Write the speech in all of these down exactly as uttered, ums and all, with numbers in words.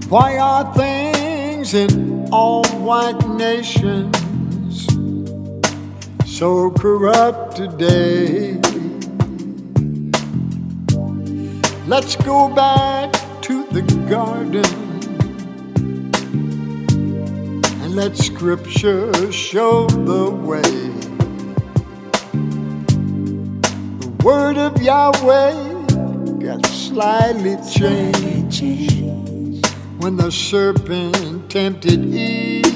Why are things in all white nations so corrupt today? Let's go back to the garden and let scripture show the way. The word of Yahweh got slightly changed when the serpent tempted Eve.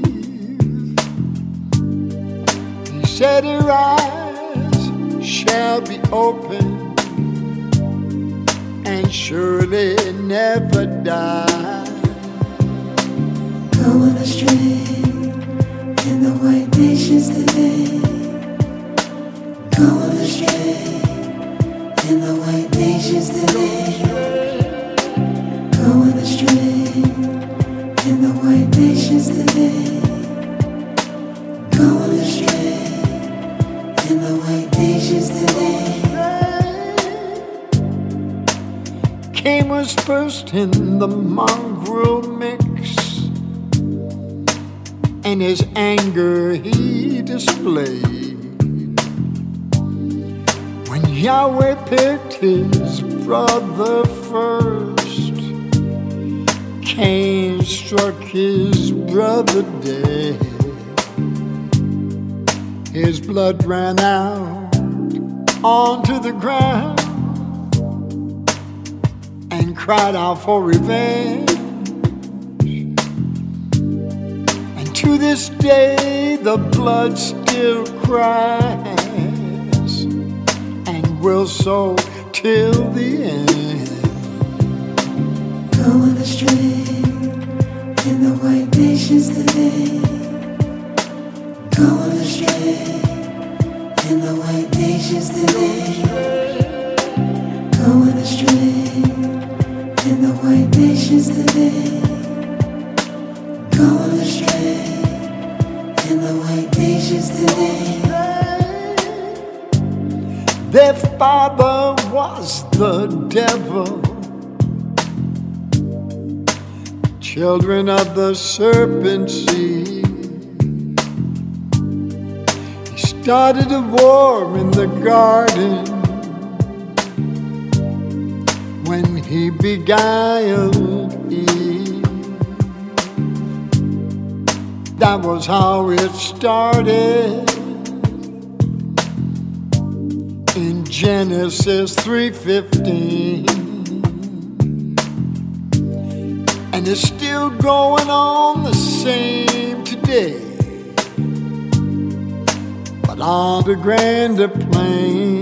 He said her eyes shall be open and surely never die. Going astray in the white nations today. Going astray in the white nations today. Going astray in the white nations today. Going astray in the white nations today. Cain was first in the mongrel mix, and his anger he displayed. When Yahweh picked his brother first, Cain struck his brother dead. His blood ran out onto the ground and cried out for revenge. And to this day the blood still cries and will so till the end. Going astray in the white nations today. Going astray in the white nations today. Going astray in the white nations today. Going astray in the white nations today. Their father was the devil, children of the serpent seed. He started a war in the garden when he beguiled Eve. That was how it started in Genesis three fifteen. And it's still going on the same today, but on a grander plane.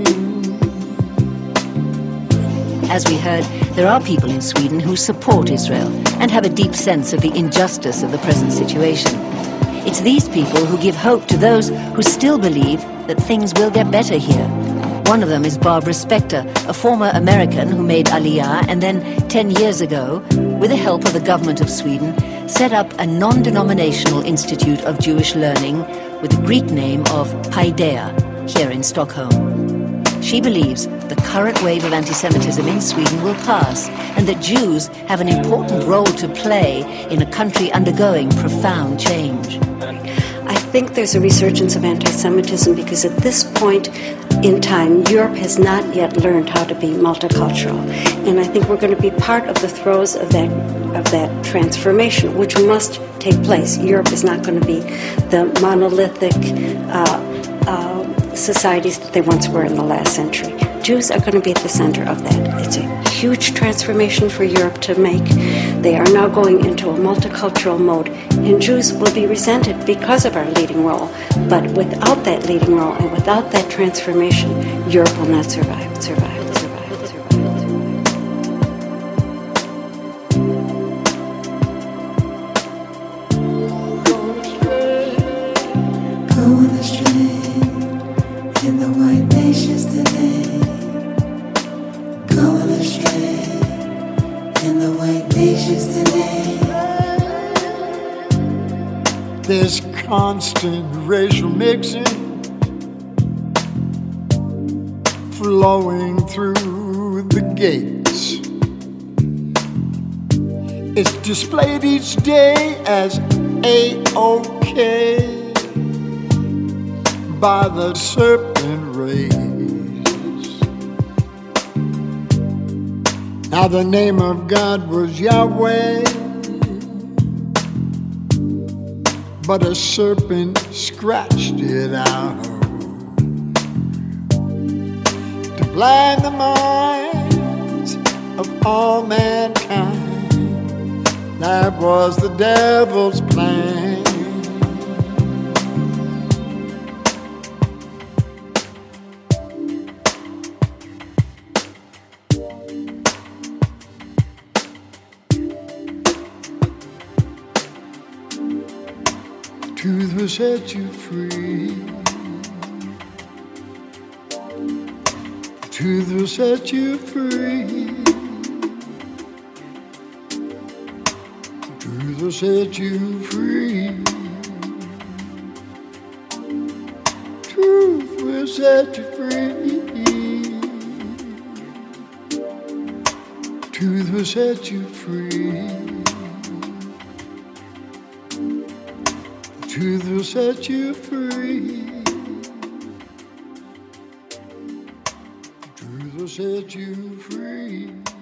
As we heard, there are people in Sweden who support Israel and have a deep sense of the injustice of the present situation. It's these people who give hope to those who still believe that things will get better here. One of them is Barbara Spector, a former American who made Aliyah and then, ten years ago, with the help of the government of Sweden, set up a non-denominational institute of Jewish learning with the Greek name of Paideia here in Stockholm. She believes the current wave of anti-Semitism in Sweden will pass and that Jews have an important role to play in a country undergoing profound change. I think there's a resurgence of anti-Semitism because at this point in time, Europe has not yet learned how to be multicultural. And I think we're going to be part of the throes of that of that transformation, which must take place. Europe is not going to be the monolithic uh, uh, societies that they once were in the last century. Jews are going to be at the center of that. It's a huge transformation for Europe to make. They are now going into a multicultural mode, and Jews will be resented because of our leading role. But without that leading role and without that transformation, Europe will not survive, survive, survive, survive. Going astray in the white nations today. Going astray in the white nations today. This constant racial mixing flowing through the gates. It's displayed each day as A-OK by the serpent rays. Now the name of God was Yahweh, but a serpent scratched it out to blind the minds of all mankind. That was the devil's plan. Truth will set you free. Truth will set you free. Truth will set you free. Truth will set you free. Truth will set you free. Truth will set you free. Truth will set you free.